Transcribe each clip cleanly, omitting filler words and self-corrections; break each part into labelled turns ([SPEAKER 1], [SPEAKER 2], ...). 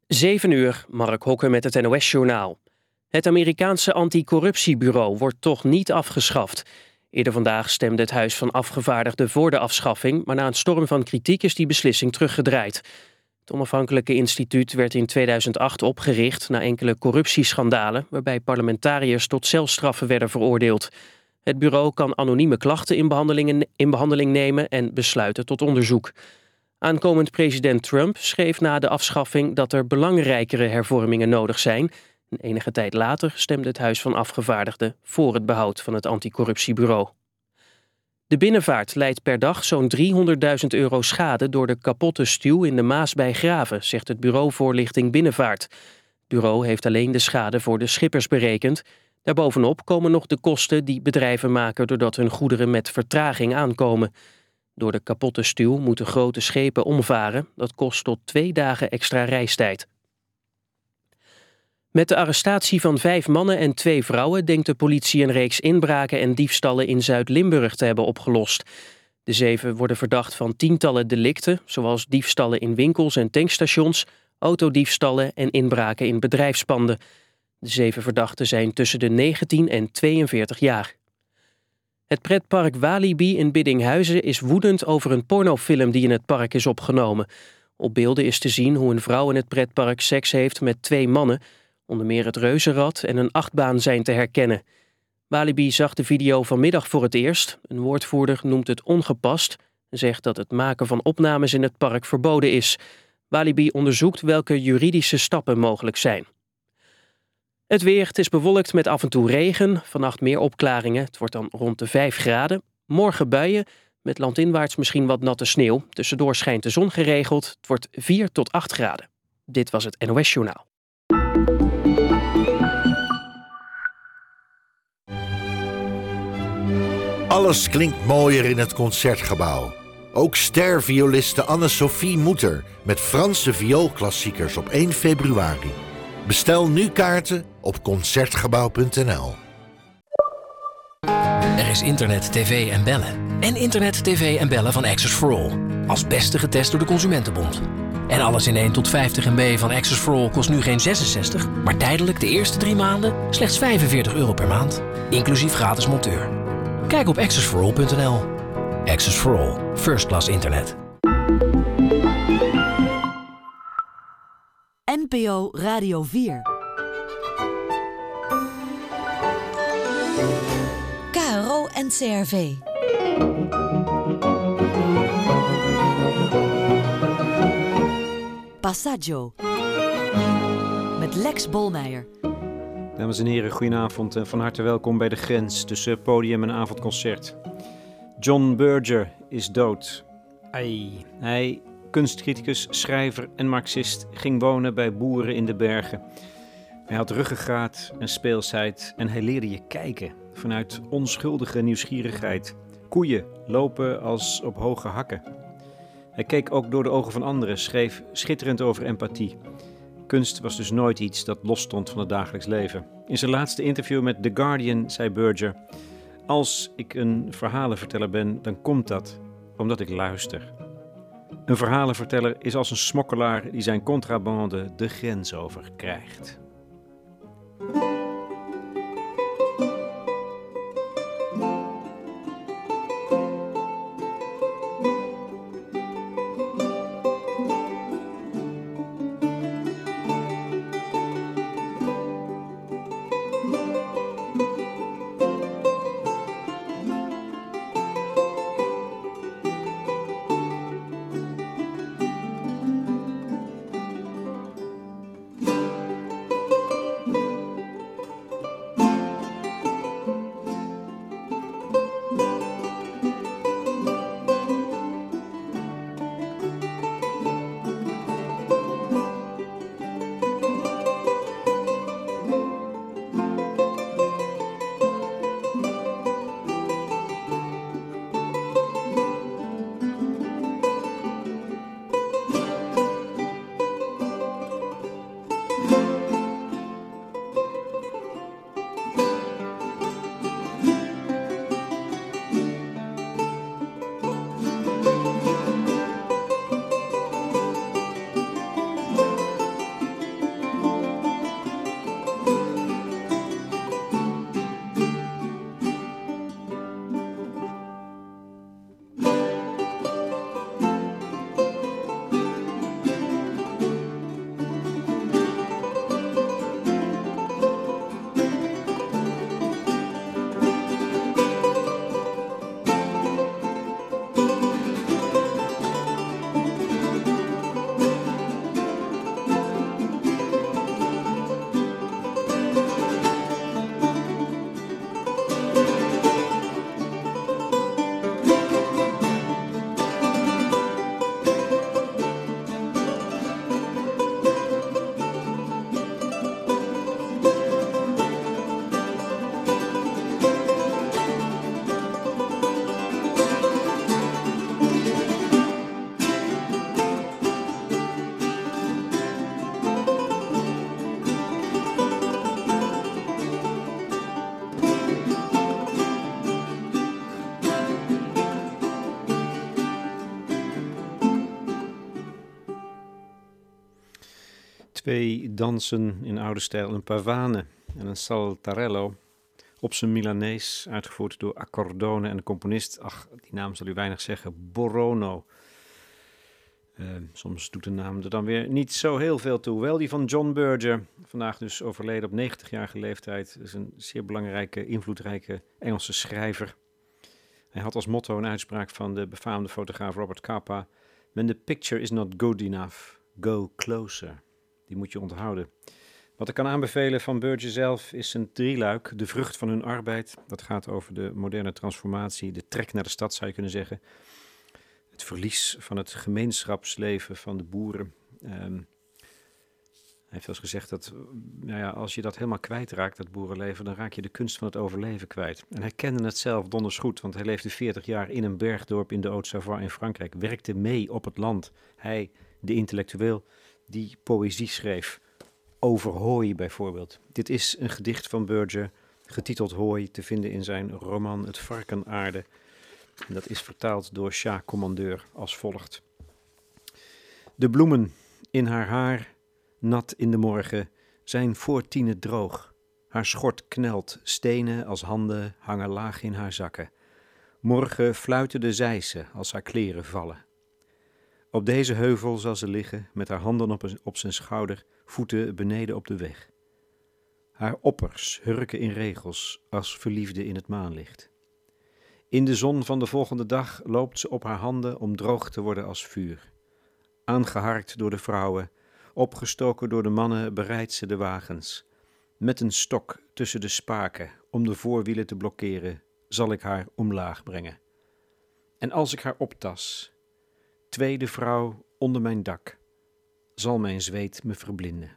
[SPEAKER 1] 7 uur, Mark Hokke met het NOS-journaal. Het Amerikaanse anticorruptiebureau wordt toch niet afgeschaft. Eerder vandaag stemde het Huis van Afgevaardigden voor de afschaffing, maar na een storm van kritiek is die beslissing teruggedraaid. Het onafhankelijke instituut werd in 2008 opgericht na enkele corruptieschandalen, waarbij parlementariërs tot celstraffen werden veroordeeld. Het bureau kan anonieme klachten in behandeling nemen en besluiten tot onderzoek. Aankomend president Trump schreef na de afschaffing dat er belangrijkere hervormingen nodig zijn. En enige tijd later stemde het Huis van Afgevaardigden voor het behoud van het anticorruptiebureau. De binnenvaart leidt per dag zo'n €300.000 schade door de kapotte stuw in de Maas bij Graven, zegt het Bureau Voorlichting Binnenvaart. Het bureau heeft alleen de schade voor de schippers berekend. Daarbovenop komen nog de kosten die bedrijven maken doordat hun goederen met vertraging aankomen. Door de kapotte stuw moeten grote schepen omvaren. Dat kost tot 2 dagen extra reistijd. Met de arrestatie van 5 mannen en 2 vrouwen denkt de politie een reeks inbraken en diefstallen in Zuid-Limburg te hebben opgelost. De 7 worden verdacht van tientallen delicten, zoals diefstallen in winkels en tankstations, autodiefstallen en inbraken in bedrijfspanden. De 7 verdachten zijn tussen de 19 en 42 jaar. Het pretpark Walibi in Biddinghuizen is woedend over een pornofilm die in het park is opgenomen. Op beelden is te zien hoe een vrouw in het pretpark seks heeft met 2 mannen. Onder meer het reuzenrad en een achtbaan zijn te herkennen. Walibi zag de video vanmiddag voor het eerst. Een woordvoerder noemt het ongepast en zegt dat het maken van opnames in het park verboden is. Walibi onderzoekt welke juridische stappen mogelijk zijn. Het weer, het is bewolkt met af en toe regen. Vannacht meer opklaringen. Het wordt dan rond de 5 graden. Morgen buien, met landinwaarts misschien wat natte sneeuw. Tussendoor schijnt de zon geregeld. Het wordt 4 tot 8 graden. Dit was het NOS Journaal.
[SPEAKER 2] Alles klinkt mooier in het Concertgebouw. Ook stervioliste Anne-Sophie Mutter met Franse vioolklassiekers op 1 februari. Bestel nu kaarten op Concertgebouw.nl.
[SPEAKER 3] Er is internet, tv en bellen. En internet, tv en bellen van Access for All. Als beste getest door de Consumentenbond. En alles in 1 tot 50 MB van Access for All kost nu geen 66, maar tijdelijk de eerste 3 maanden slechts €45 per maand. Inclusief gratis monteur. Kijk op accessforall.nl. Access for All. First class internet.
[SPEAKER 4] NPO Radio 4. KRO en CRV. Passaggio. Met Lex Bolmeijer.
[SPEAKER 5] Dames en heren, goedenavond en van harte welkom bij De Grens tussen podium en avondconcert. John Berger is dood. Hij, kunstcriticus, schrijver en marxist, ging wonen bij boeren in de bergen. Hij had ruggengraat en speelsheid en hij leerde je kijken vanuit onschuldige nieuwsgierigheid. Koeien lopen als op hoge hakken. Hij keek ook door de ogen van anderen, schreef schitterend over empathie. Kunst was dus nooit iets dat losstond van het dagelijks leven. In zijn laatste interview met The Guardian zei Berger: "Als ik een verhalenverteller ben, dan komt dat omdat ik luister." Een verhalenverteller is als een smokkelaar die zijn contrabande de grens over krijgt. 2 dansen in oude stijl, een pavane en een saltarello. Op zijn Milanees, uitgevoerd door Accordone en de componist, die naam zal u weinig zeggen, Borono. Soms doet de naam er dan weer niet zo heel veel toe. Wel die van John Berger, vandaag dus overleden op 90-jarige leeftijd. Is een zeer belangrijke, invloedrijke Engelse schrijver. Hij had als motto een uitspraak van de befaamde fotograaf Robert Capa: "When the picture is not good enough, go closer." Die moet je onthouden. Wat ik kan aanbevelen van Berger zelf is een drieluik, De vrucht van hun arbeid. Dat gaat over de moderne transformatie, de trek naar de stad zou je kunnen zeggen. Het verlies van het gemeenschapsleven van de boeren. Hij heeft wel eens gezegd dat als je dat helemaal kwijtraakt, dat boerenleven, dan raak je de kunst van het overleven kwijt. En hij kende het zelf donders goed, want hij leefde 40 jaar in een bergdorp in de Haute-Savoie in Frankrijk. Werkte mee op het land. Hij, de intellectueel, die poëzie schreef. Over hooi bijvoorbeeld. Dit is een gedicht van Berger, getiteld Hooi, te vinden in zijn roman Het Varkenaarde. En dat is vertaald door Sjaak Commandeur als volgt. De bloemen in haar haar, nat in de morgen, zijn voor Tine droog. Haar schort knelt, stenen als handen hangen laag in haar zakken. Morgen fluiten de zeisen als haar kleren vallen. Op deze heuvel zal ze liggen, met haar handen op zijn schouder, voeten beneden op de weg. Haar oppers hurken in regels als verliefden in het maanlicht. In de zon van de volgende dag loopt ze op haar handen om droog te worden als vuur. Aangeharkt door de vrouwen, opgestoken door de mannen bereidt ze de wagens. Met een stok tussen de spaken om de voorwielen te blokkeren, zal ik haar omlaag brengen. En als ik haar optas, tweede vrouw onder mijn dak, zal mijn zweet me verblinden.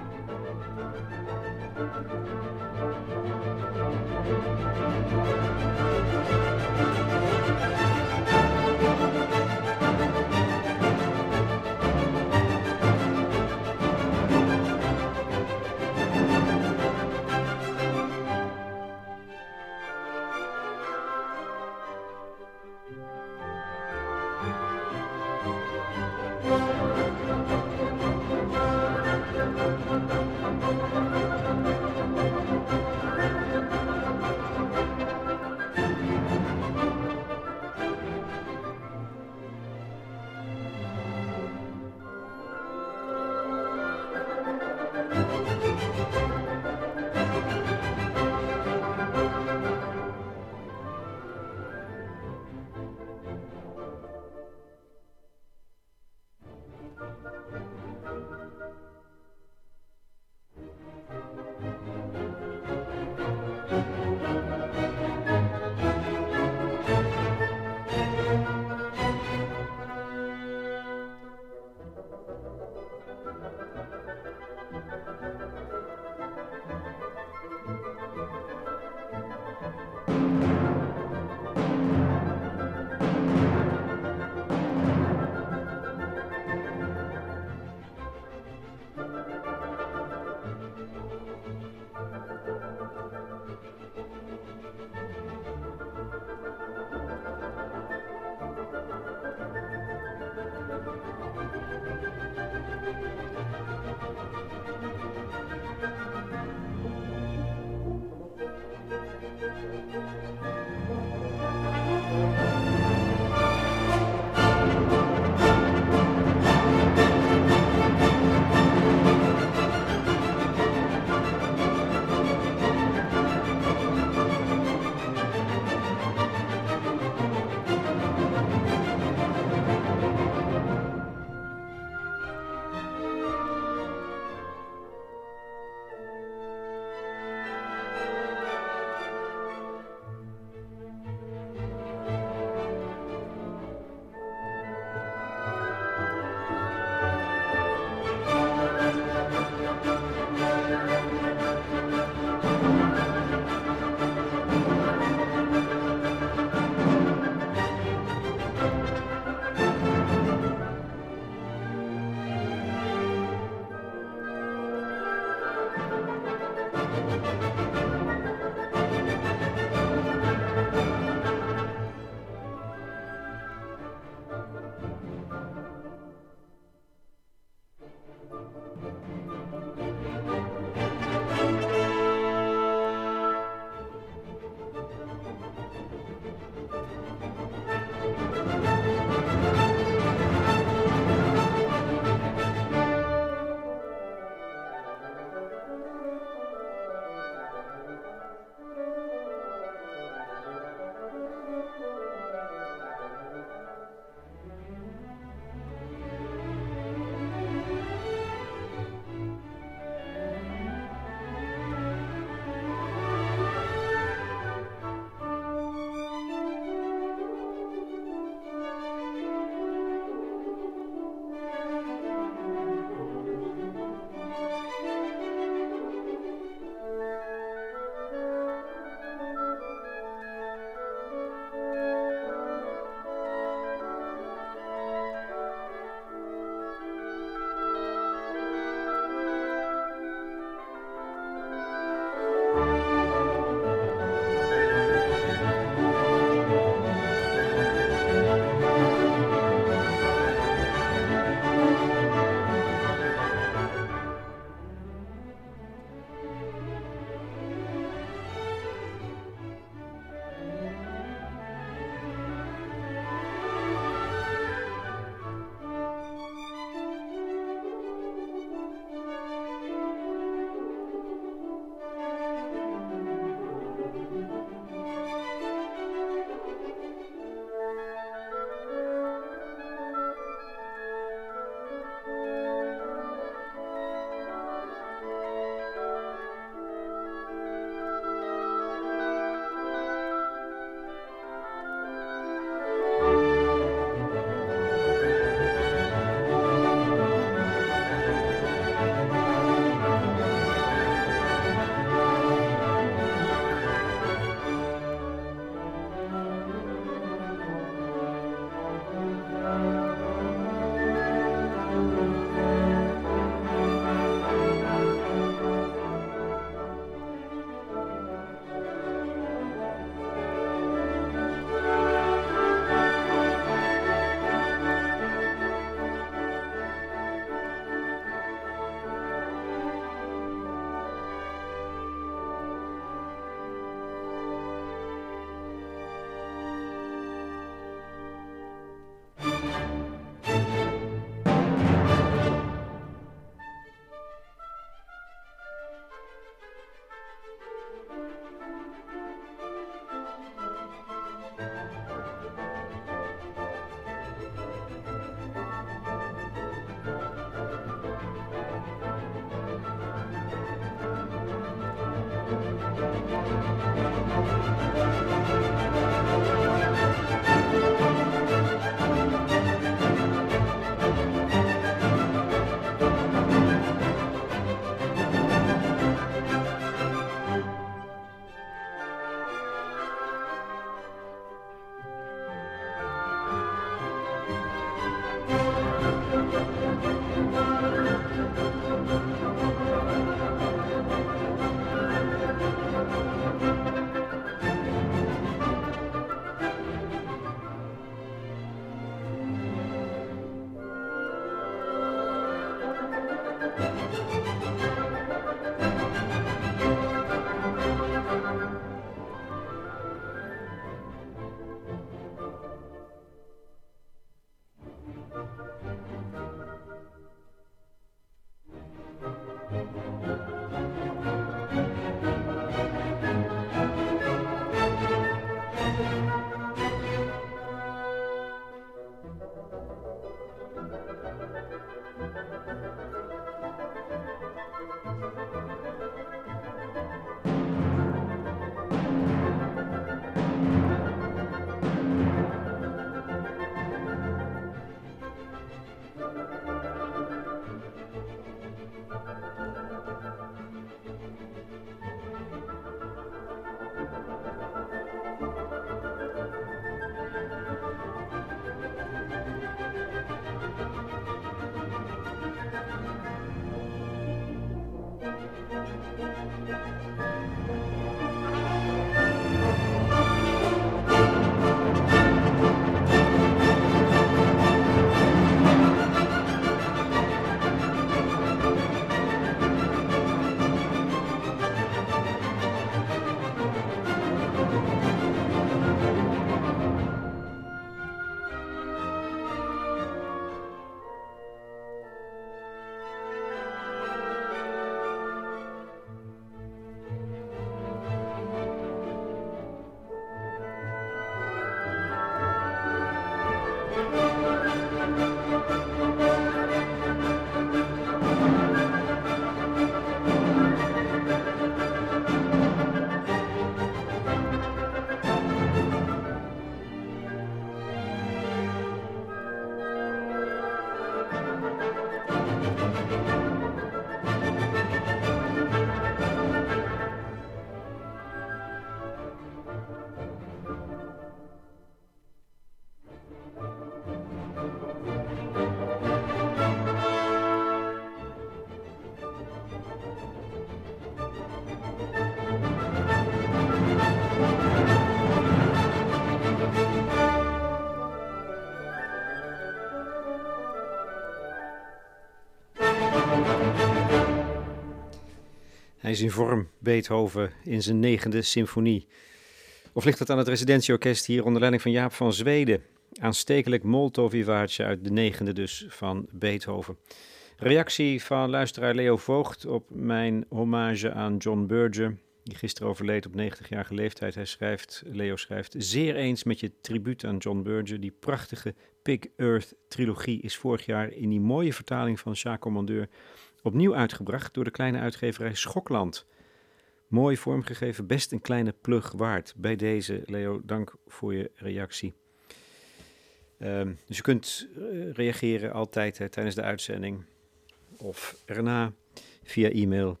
[SPEAKER 5] Hij is in vorm, Beethoven, in zijn 9e symfonie. Of ligt het aan het residentieorkest hier onder leiding van Jaap van Zweden? Aanstekelijk molto vivace uit de 9e dus van Beethoven. Reactie van luisteraar Leo Voogd op mijn hommage aan John Berger, die gisteren overleed op 90-jarige leeftijd. Leo schrijft, zeer eens met je tribuut aan John Berger. Die prachtige Pig Earth trilogie is vorig jaar in die mooie vertaling van Jacques Commandeur opnieuw uitgebracht door de kleine uitgeverij Schokland. Mooi vormgegeven, best een kleine plug waard. Bij deze, Leo, dank voor je reactie. Dus je kunt reageren altijd tijdens de uitzending of erna via e-mail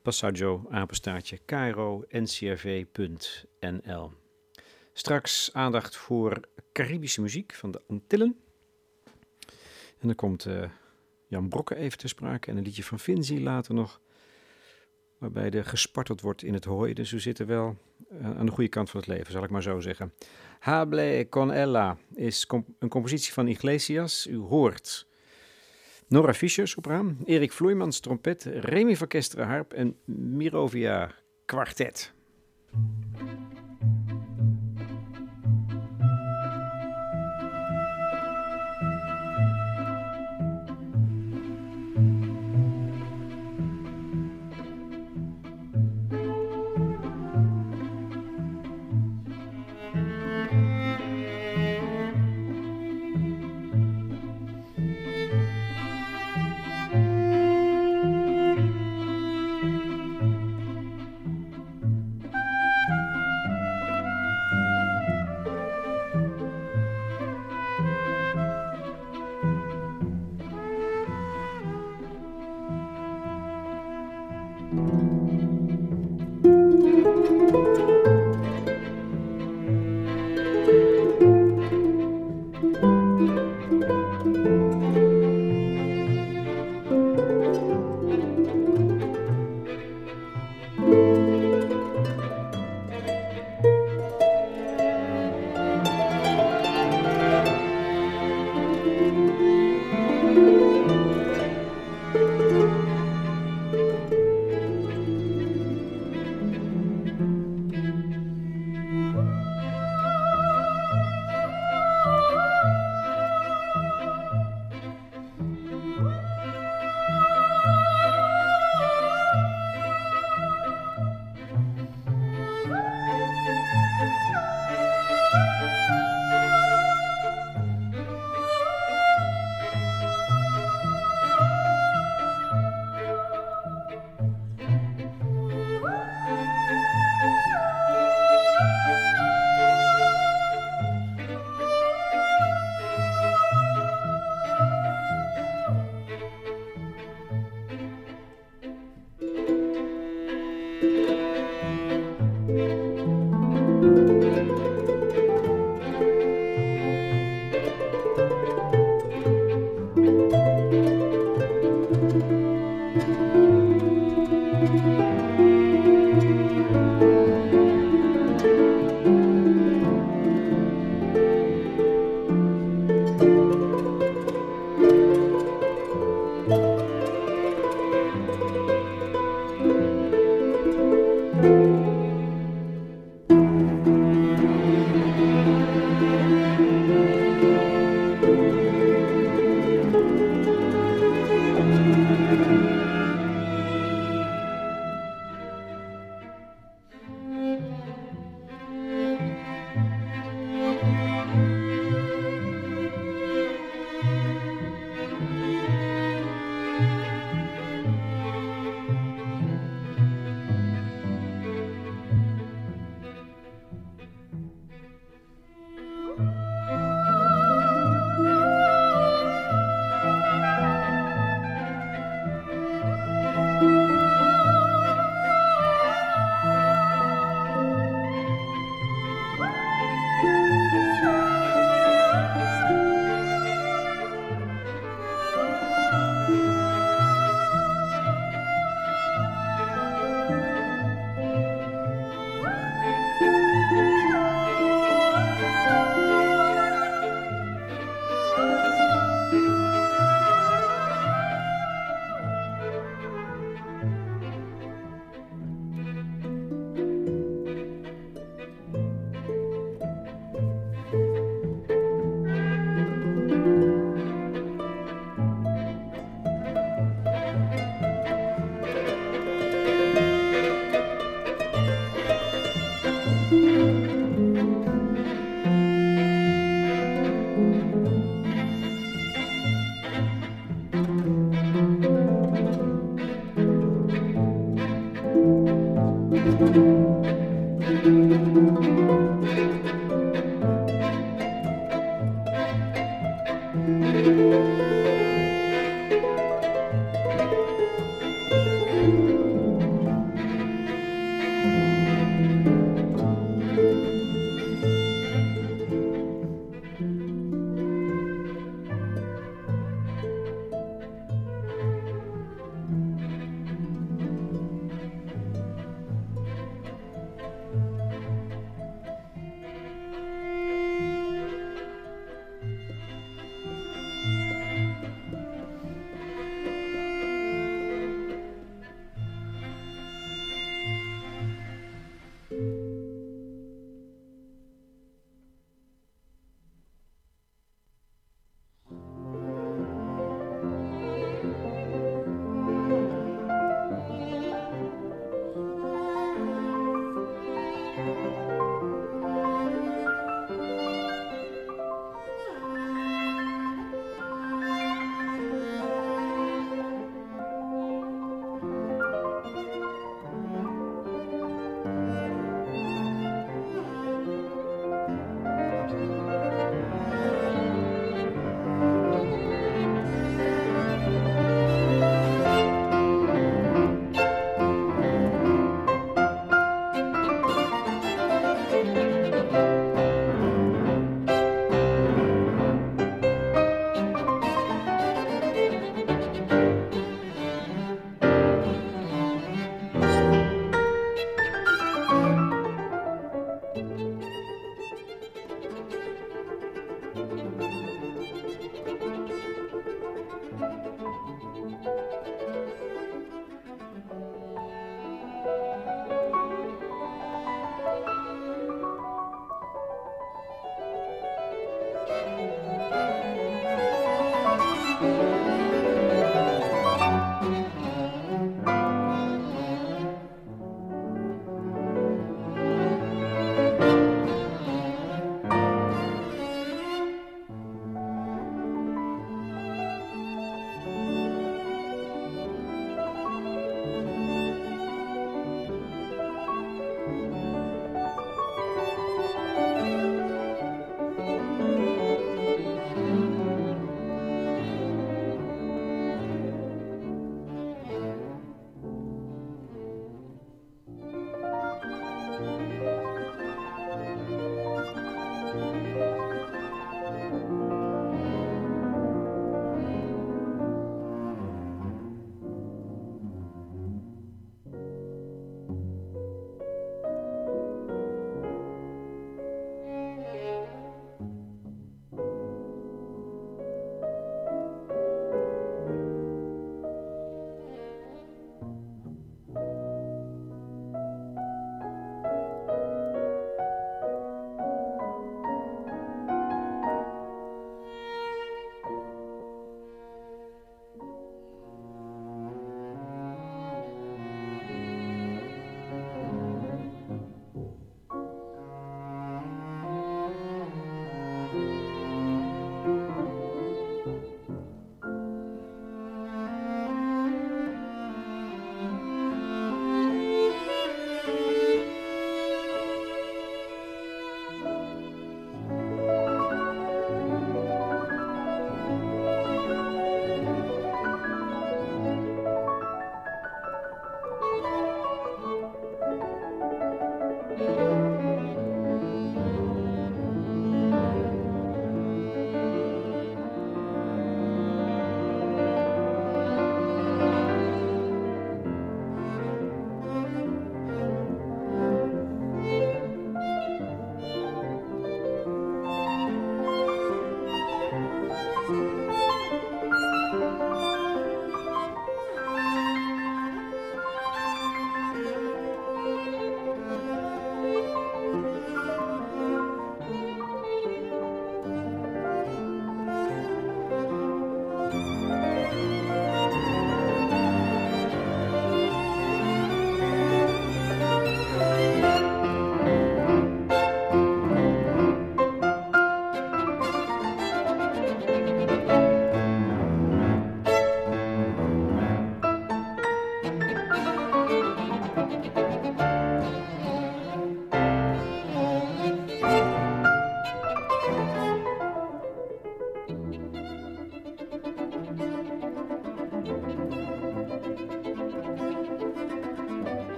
[SPEAKER 5] passaggio@kro.ncrv.nl. Straks aandacht voor Caribische muziek van de Antillen. En dan komt Jan Brokke even ter sprake en een liedje van Finzi later nog, waarbij er gesparteld wordt in het hooi. Dus we zitten wel aan de goede kant van het leven, zal ik maar zo zeggen. Hable con ella is een compositie van Iglesias. U hoort Nora Fischer, sopraan, Erik Vloeimans, trompet, Remy van Kesteren, harp en Mirovia, kwartet.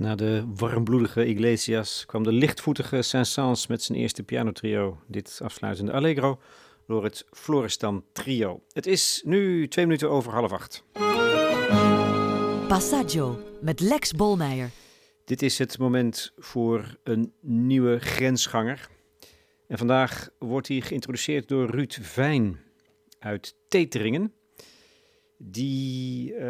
[SPEAKER 5] Na de warmbloedige Iglesias kwam de lichtvoetige Saint-Saëns met zijn eerste pianotrio. Dit afsluitende Allegro door het Florestan Trio. Het is nu 2 minuten over 7:30.
[SPEAKER 4] Passaggio met Lex Bolmeijer.
[SPEAKER 5] Dit is het moment voor een nieuwe grensganger. En vandaag wordt hij geïntroduceerd door Ruud Vijn uit Teteringen. Die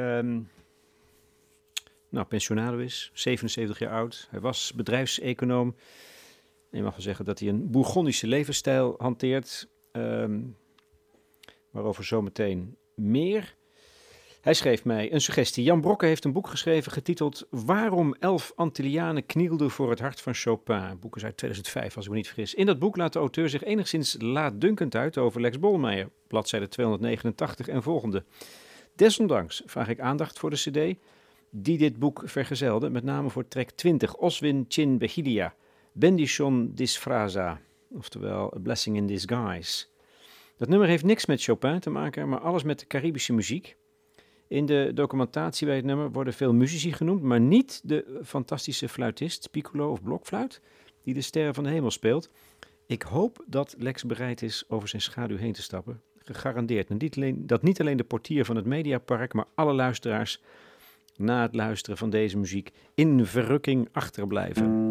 [SPEAKER 5] pensionado is, 77 jaar oud. Hij was bedrijfseconoom. En je mag wel zeggen dat hij een Bourgondische levensstijl hanteert. Waarover zometeen meer. Hij schreef mij een suggestie. Jan Brokke heeft een boek geschreven getiteld Waarom 11 Antillianen knielden voor het hart van Chopin. Het boek is uit 2005, als ik me niet vergis. In dat boek laat de auteur zich enigszins laatdunkend uit over Lex Bolmeijer. Bladzijde 289 en volgende. Desondanks vraag ik aandacht voor de cd die dit boek vergezelde, met name voor track 20, Oswin Chin Begilia, Bendition Disfraza, oftewel A Blessing in Disguise. Dat nummer heeft niks met Chopin te maken, maar alles met de Caribische muziek. In de documentatie bij het nummer worden veel muzici genoemd, maar niet de fantastische fluitist, piccolo of blokfluit, die de Sterren van de Hemel speelt. Ik hoop dat Lex bereid is over zijn schaduw heen te stappen. Gegarandeerd dat niet alleen de portier van het Mediapark, maar alle luisteraars na het luisteren van deze muziek in verrukking achterblijven.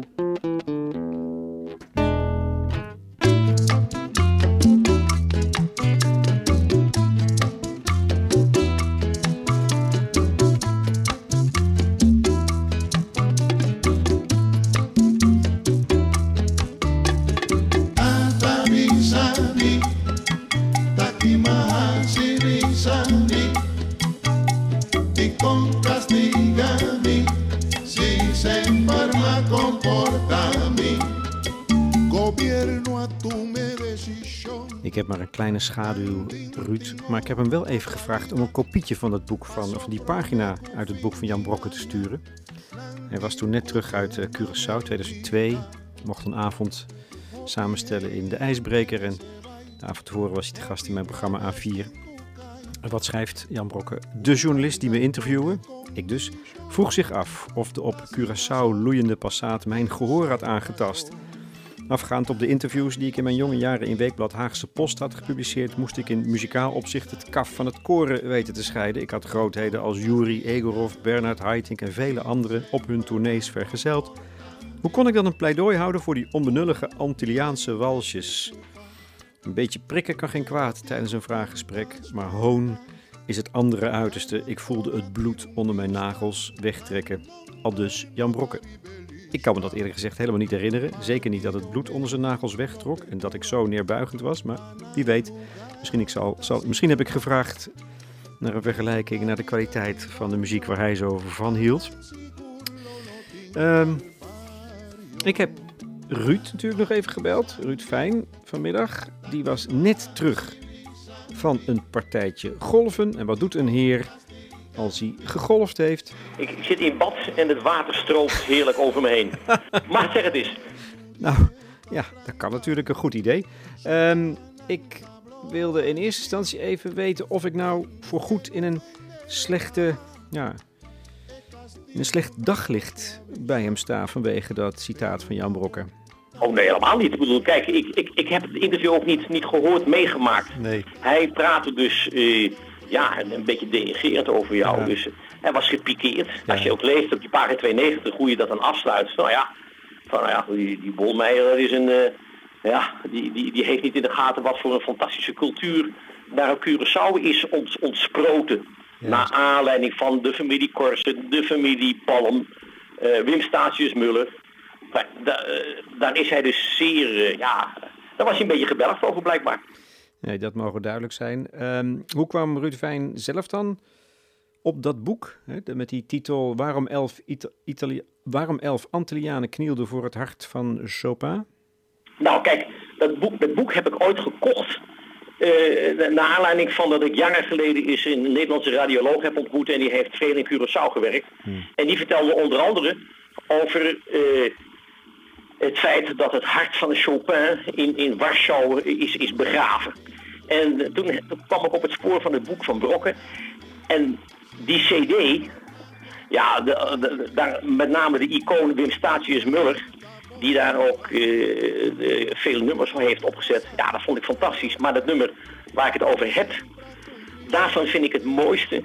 [SPEAKER 5] Ik heb maar een kleine schaduw, Ruud, maar ik heb hem wel even gevraagd om een kopietje van dat boek of die pagina uit het boek van Jan Brokke te sturen. Hij was toen net terug uit Curaçao, 2002, mocht een avond samenstellen in de IJsbreker en de avond tevoren was hij te gast in mijn programma A4. En wat schrijft Jan Brokke? De journalist die me interviewde, ik dus, vroeg zich af of de op Curaçao loeiende passaat mijn gehoor had aangetast. Afgaand op de interviews die ik in mijn jonge jaren in Weekblad Haagse Post had gepubliceerd, moest ik in muzikaal opzicht het kaf van het koren weten te scheiden. Ik had grootheden als Yuri Egorov, Bernard Haitink en vele anderen op hun tournees vergezeld. Hoe kon ik dan een pleidooi houden voor die onbenullige Antilliaanse walsjes? Een beetje prikken kan geen kwaad tijdens een vraaggesprek, maar hoon is het andere uiterste. Ik voelde het bloed onder mijn nagels wegtrekken. Aldus Jan Brokke. Ik kan me dat eerlijk gezegd helemaal niet herinneren. Zeker niet dat het bloed onder zijn nagels wegtrok en dat ik zo neerbuigend was. Maar wie weet, misschien heb ik gevraagd naar een vergelijking, naar de kwaliteit van de muziek waar hij zo van hield. Ik heb Ruud natuurlijk nog even gebeld. Ruud Vijn vanmiddag. Die was net terug van een partijtje golven. En wat doet een heer als hij gegolfd heeft?
[SPEAKER 6] Ik zit in bad en het water stroomt heerlijk over me heen. Maar zeg het eens.
[SPEAKER 5] Nou, ja, dat kan natuurlijk een goed idee. Ik wilde in eerste instantie even weten of ik nou voorgoed in een slecht daglicht bij hem sta vanwege dat citaat van Jan Brokke.
[SPEAKER 6] Oh nee, helemaal niet. Ik bedoel, kijk, ik heb het interview ook niet gehoord, meegemaakt.
[SPEAKER 5] Nee.
[SPEAKER 6] Hij praatte dus een beetje denigrerend over jou. Ja. Dus hij was gepikeerd. Ja. Als je ook leest op die pagina 92 hoe je dat dan afsluit. Die Bolmeijer, dat is die heeft niet in de gaten wat voor een fantastische cultuur daar op Curaçao is ontsproten. Ja. Naar aanleiding van de familie Korsen, de familie Palm, Wim Statius-Muller. Daar is hij dus zeer, daar was hij een beetje gebelgd over blijkbaar.
[SPEAKER 5] Nee, dat mogen duidelijk zijn. Hoe kwam Ruud Vijn zelf dan op dat boek? Met die titel Waarom 11 Antillianen knielden voor het hart van Chopin?
[SPEAKER 6] Nou kijk, dat boek heb ik ooit gekocht. Naar aanleiding van dat ik jaren geleden eens een Nederlandse radioloog heb ontmoet. En die heeft veel in Curaçao gewerkt. En die vertelde onder andere over het feit dat het hart van Chopin in Warschau is begraven. En toen kwam ik op het spoor van het boek van Brokke. En die cd, Ja, daar, met name de icoon Wim Statius Muller, die daar ook veel nummers voor heeft opgezet. Ja, dat vond ik fantastisch. Maar dat nummer waar ik het over heb, daarvan vind ik het mooiste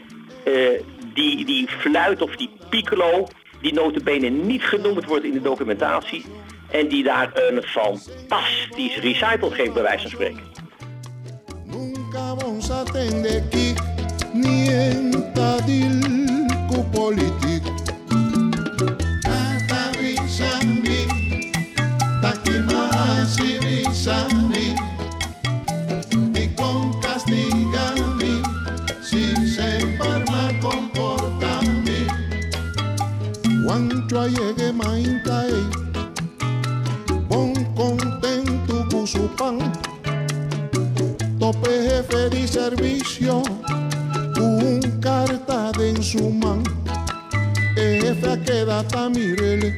[SPEAKER 6] die fluit of die piccolo, die nota bene niet genoemd wordt in de documentatie en die daar een fantastisch recital geeft, bij wijze van spreken.
[SPEAKER 7] Nunca vamos a atender aquí, ni en tadilco politic. Atavisami, takimasi visami, y con castigami, si se parma comportami. Guancho llegue maintai, pon contento con su pan. Tope jefe de servicio, un carta de en su man. Jefe a quedata mirele,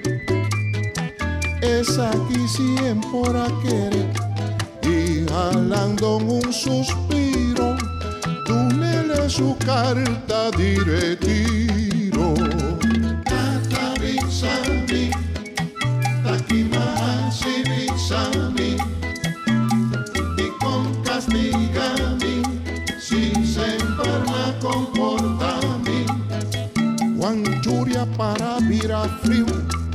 [SPEAKER 7] es aquí siempre por aquel. Y jalando un suspiro, túnele su carta de retiro. Atavisami, takimasi visami. Castigami, si se enferma comportami. Guanchuria para virar frío,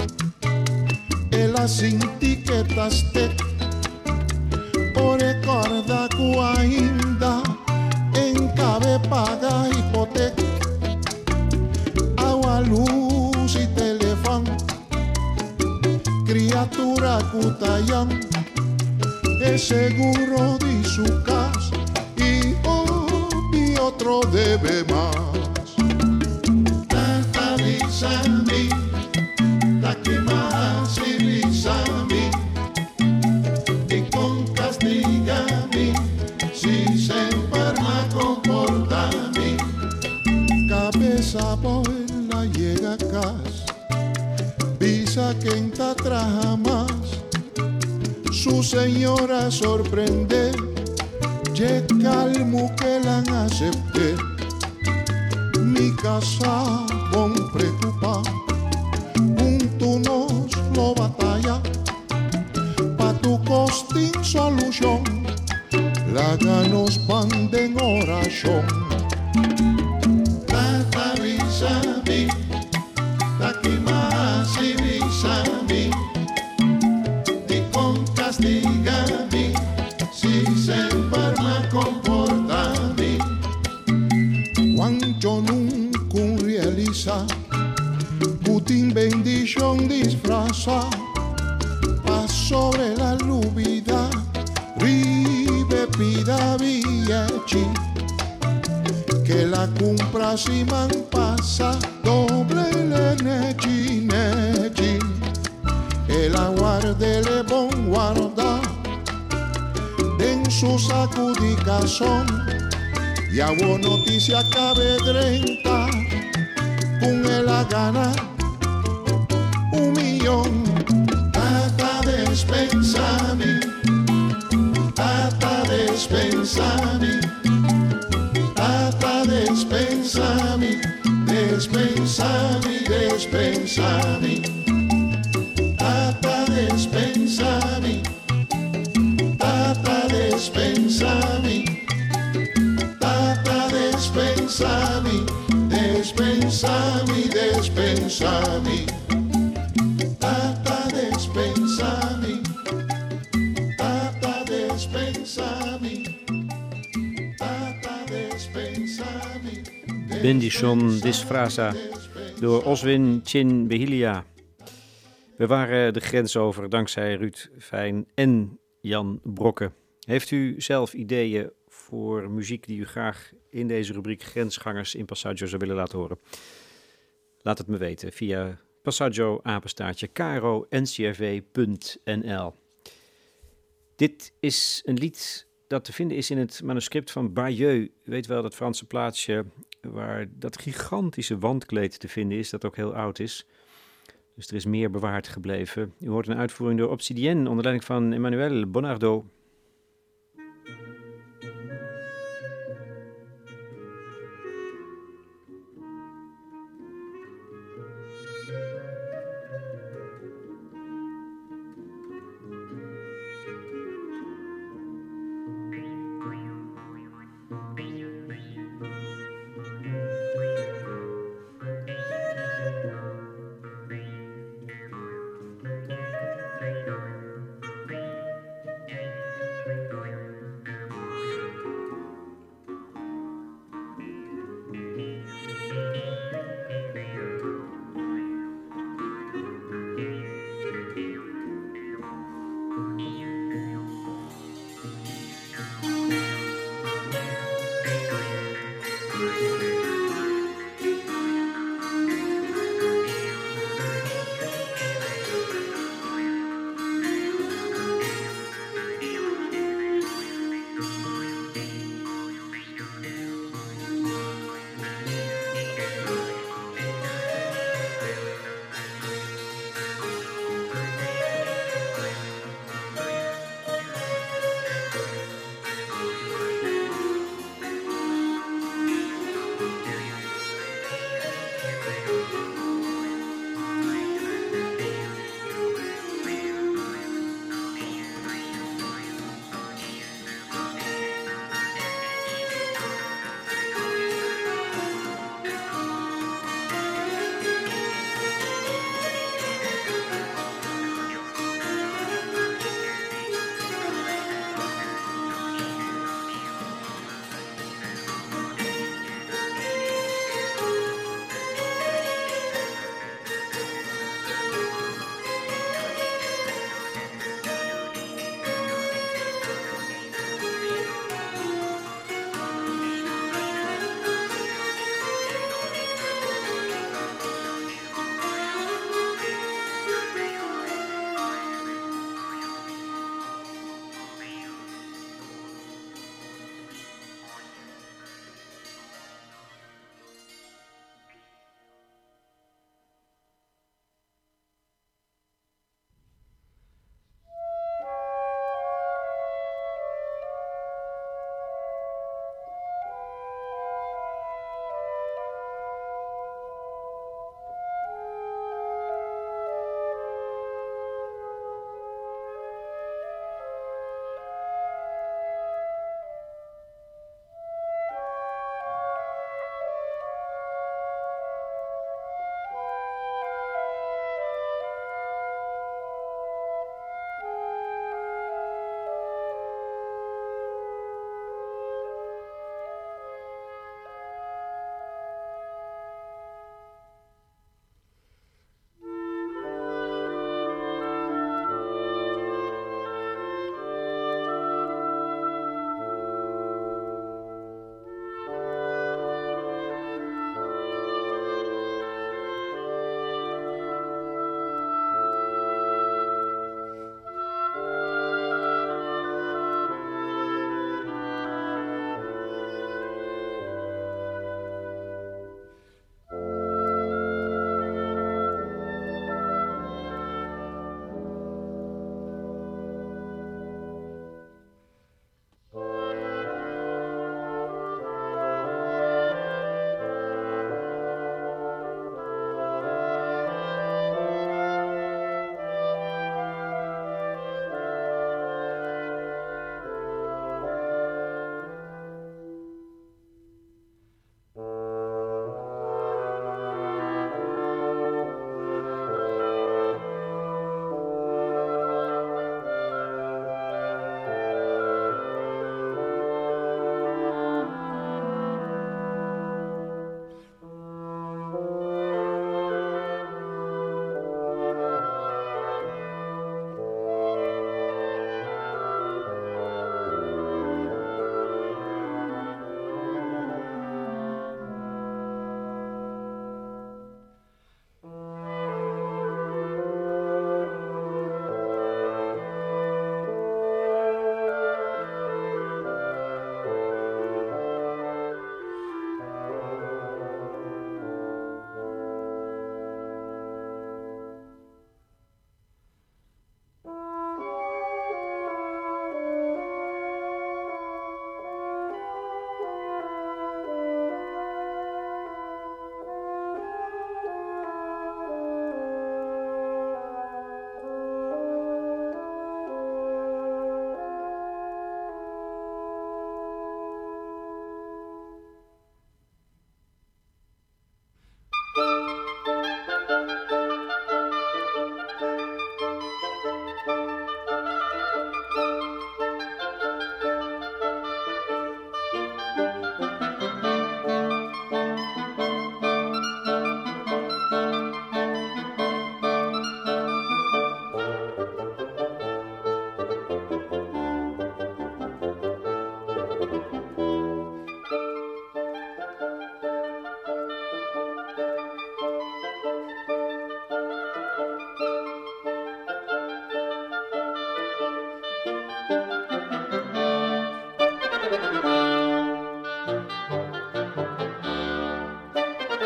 [SPEAKER 7] ela sin tiquetas te. Por recorda que ainda en cabe paga hipoteca. Agua, luz y teléfono, criatura cutayán. Es seguro de su casa y otro debe más. Atavisami, takimasi visami, y con castigami, si se enferma comportami. Cabeza bola llega a casa, visa que entra traja más. Su señora sorprende, ye calmo que la acepté. Mi casa con preocupa, junto nos lo batalla. Pa tu costing solución, la ganos pan de oración. Atavisami, takimasi visami. Castigami, si se enferma comportami. Juancho nunca realiza, Putin bendición disfraza, pa sobre la lubida, ribe pida viachi, que la compra si man pasa, doble le nechi nechi. El aguarde le bon guarda en su sacudicazón y a buena noticia cabe 30 con el a gana 1,000,000. Tata despensami, tata despensami, tata despensami, despensami, despensami. Tata despensami, tata despensami, tata despensami, despensami, despensami, tata despensami, tata despensami, tata despensami.
[SPEAKER 5] Bendition Disfrasa door Oswin Chin Behilia. We waren de grens over dankzij Ruud Fijn en Jan Brokke. Heeft u zelf ideeën voor muziek die u graag in deze rubriek Grensgangers in Passaggio zou willen laten horen? Laat het me weten via passaggio@caro-ncrv.nl. Dit is een lied dat te vinden is in het manuscript van Bayeux. U weet wel, dat Franse plaatsje waar dat gigantische wandkleed te vinden is, dat ook heel oud is. Dus er is meer bewaard gebleven. U hoort een uitvoering door Obsidienne onder leiding van Emmanuel Bonardo.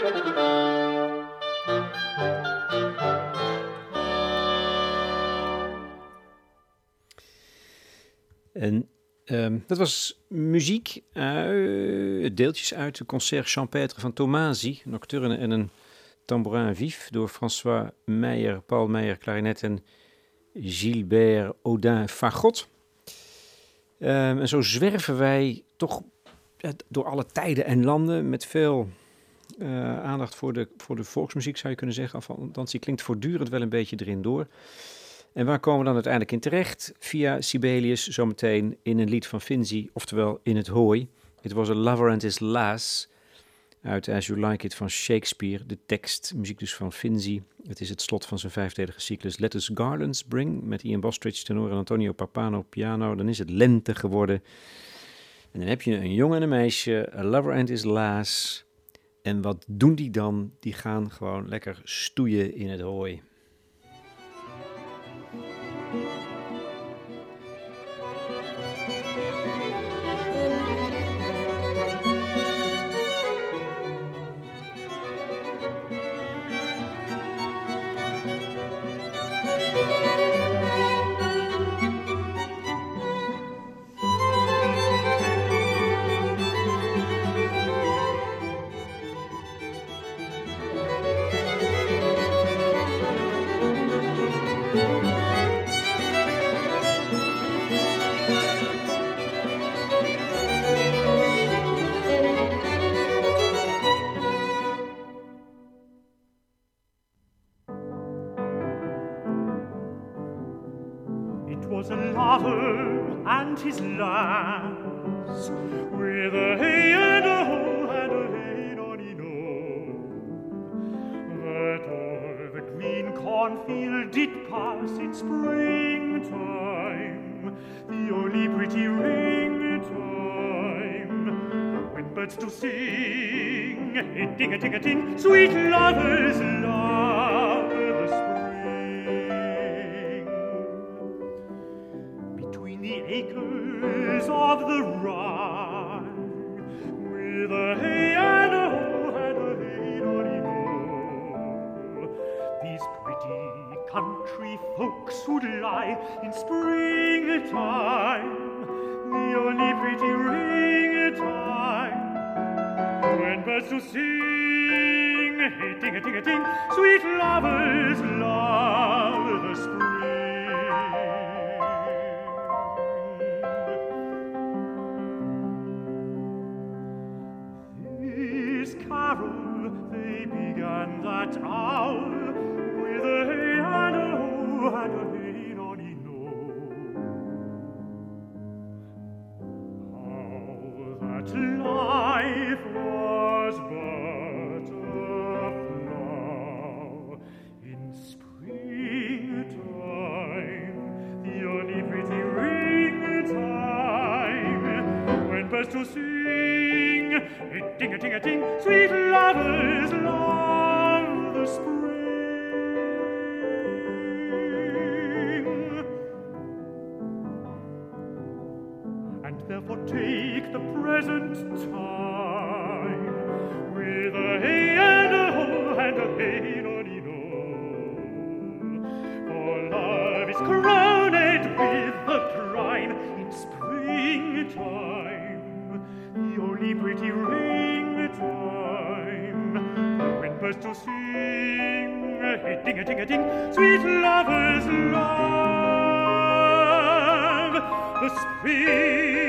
[SPEAKER 5] En dat was muziek, deeltjes uit het concert Champêtre van Tomasi, nocturne en een tambourin vif door François Meijer, Paul Meijer, klarinet en Gilbert Audin fagot. En zo zwerven wij toch door alle tijden en landen met veel aandacht voor de volksmuziek, zou je kunnen zeggen. Althans, die klinkt voortdurend wel een beetje erin door. En waar komen we dan uiteindelijk in terecht? Via Sibelius zometeen in een lied van Finzi, oftewel In het Hooi. It was a lover and his lass, uit As You Like It van Shakespeare. De tekst, muziek dus van Finzi. Het is het slot van zijn 5-delige cyclus Let Us Garlands Bring, met Ian Bostridge tenor en Antonio Papano piano. Dan is het lente geworden. En dan heb je een jongen en een meisje, a lover and his lass. En wat doen die dan? Die gaan gewoon lekker stoeien in het hooi.
[SPEAKER 8] His lass, with a hey and a ho and a hey nonny no, that o'er the green cornfield did pass in springtime, the only pretty ring time, when birds do sing, a ding a ding a ding, sweet lovers love the spring. Between the acres of the rye, with a hey and a ho and a hey nonny no, these pretty country folks would lie in springtime, the only pretty ring time, when birds do sing, hey ding a ding a ding, sweet lovers love the spring. Carol, they began that hour with a hey and a ho and a hey nonny no. How that life was but a flower in springtime, the only pretty ring time, when birds to sing, a ding a ding a ding, sweet lovers love the spring. And therefore take the present time with a hey and a ho and a hey nonny no, for love is crowned with the prime in springtime, the only pretty ring time, when birds do sing, a ding a ding a ding, sweet lovers love the spring.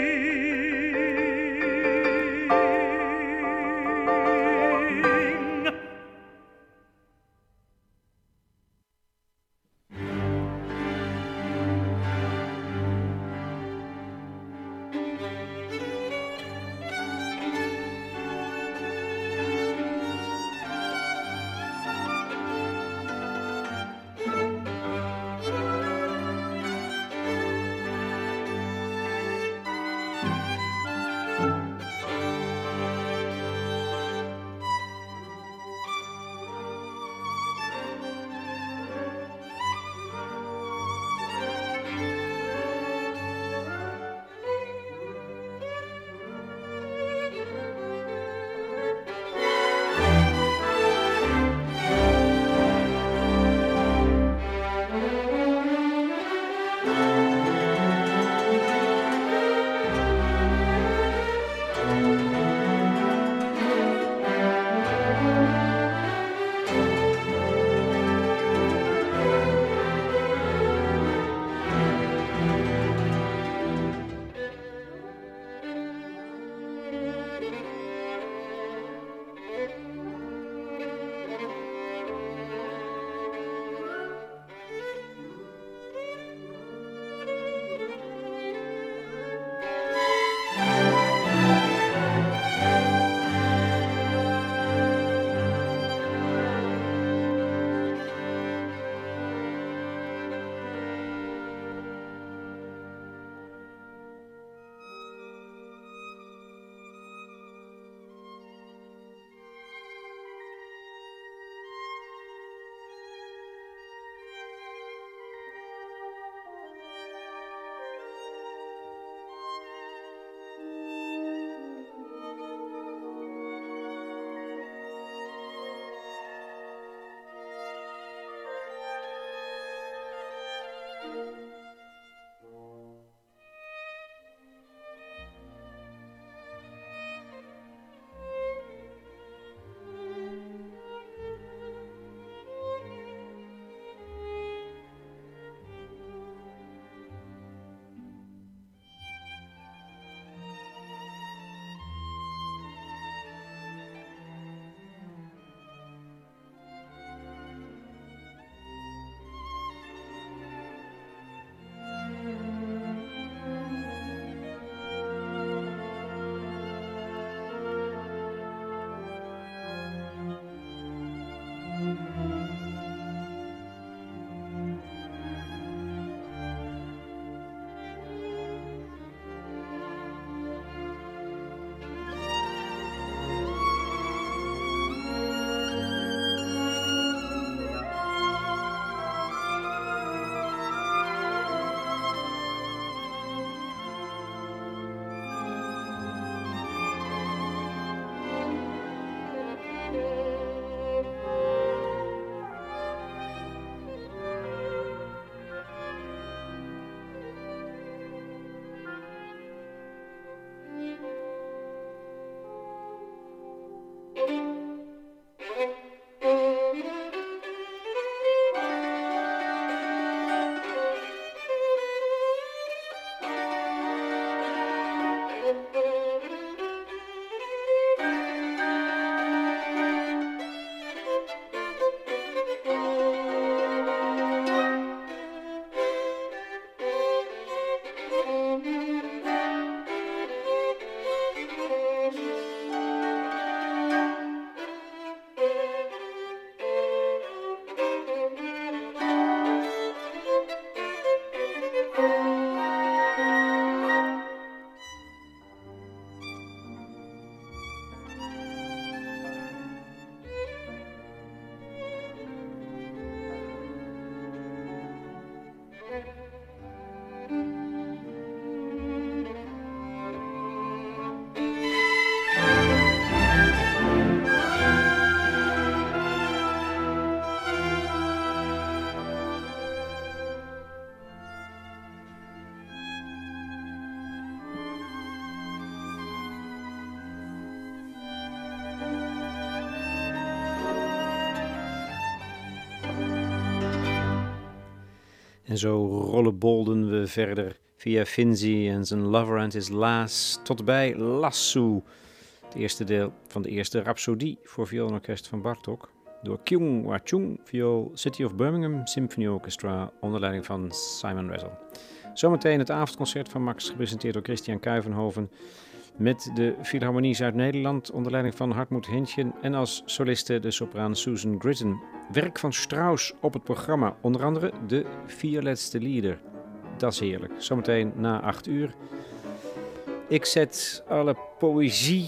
[SPEAKER 5] En zo rollenbolden we verder via Finzi en zijn Lover and His Lass tot bij Lasso, het eerste deel van de eerste Rhapsodie voor viool en orkest van Bartók, door Kyung Hwa Chung, viool City of Birmingham Symphony Orchestra onder leiding van Simon Rattle. Zometeen het avondconcert van Max, gepresenteerd door Christian Kuyvenhoven, met de Philharmonie Zuid-Nederland onder leiding van Hartmut Hintjen en als soliste de sopraan Susan Gritton. Werk van Strauss op het programma, onder andere de 4 laatste lieder. Dat is heerlijk. Zometeen na 8 uur. Ik zet alle poëzie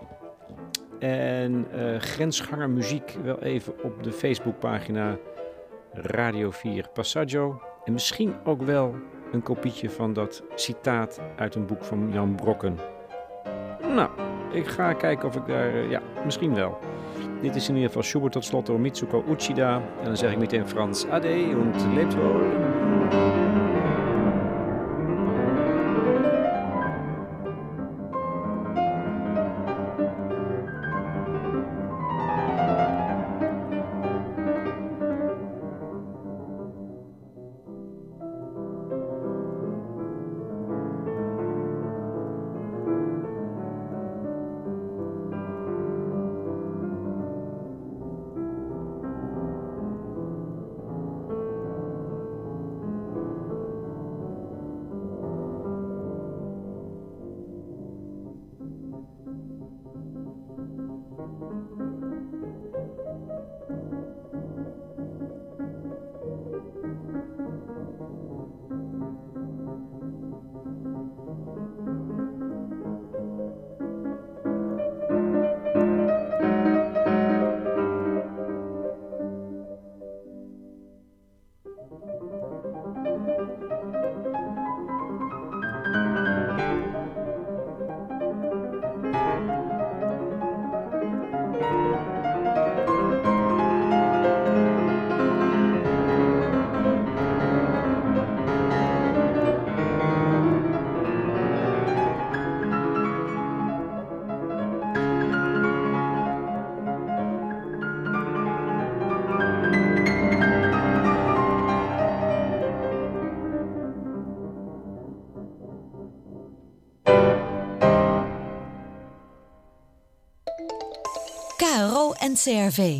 [SPEAKER 5] en grensgangermuziek wel even op de Facebookpagina Radio 4 Passaggio. En misschien ook wel een kopietje van dat citaat uit een boek van Jan Brokken. Nou, ik ga kijken of ik daar... ja, misschien wel. Dit is in ieder geval Schubert tot slot door Mitsuko Uchida. En dan zeg ik meteen Frans Ade und lebt wohl.
[SPEAKER 4] KRO NCRV.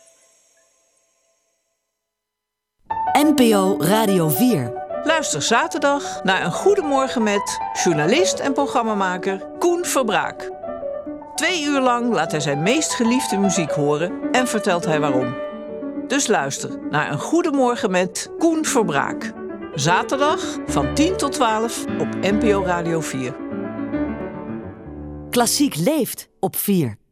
[SPEAKER 4] NPO Radio 4.
[SPEAKER 9] Luister zaterdag naar Een Goedemorgen met journalist en programmamaker Koen Verbraak. 2 uur lang laat hij zijn meest geliefde muziek horen en vertelt hij waarom. Dus luister naar Een Goedemorgen met Koen Verbraak. Zaterdag van 10 tot 12 op NPO Radio 4.
[SPEAKER 4] Klassiek leeft op 4.